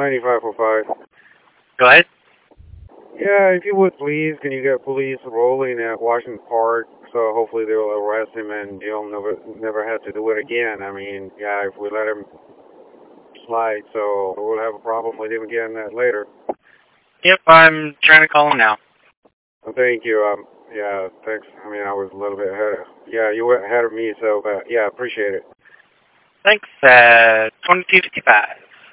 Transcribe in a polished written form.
9545. Go ahead. Yeah, if you would please, can you get police rolling at Washington Park so hopefully they'll arrest him and he'll never have to do it again. I mean, yeah, if we let him slide, so we'll have a problem with him again later. Yep, I'm trying to call him now. Thank you. Yeah, thanks. I mean, I was a little bit ahead. Yeah, you were ahead of me, so yeah, appreciate it. Thanks. 2255.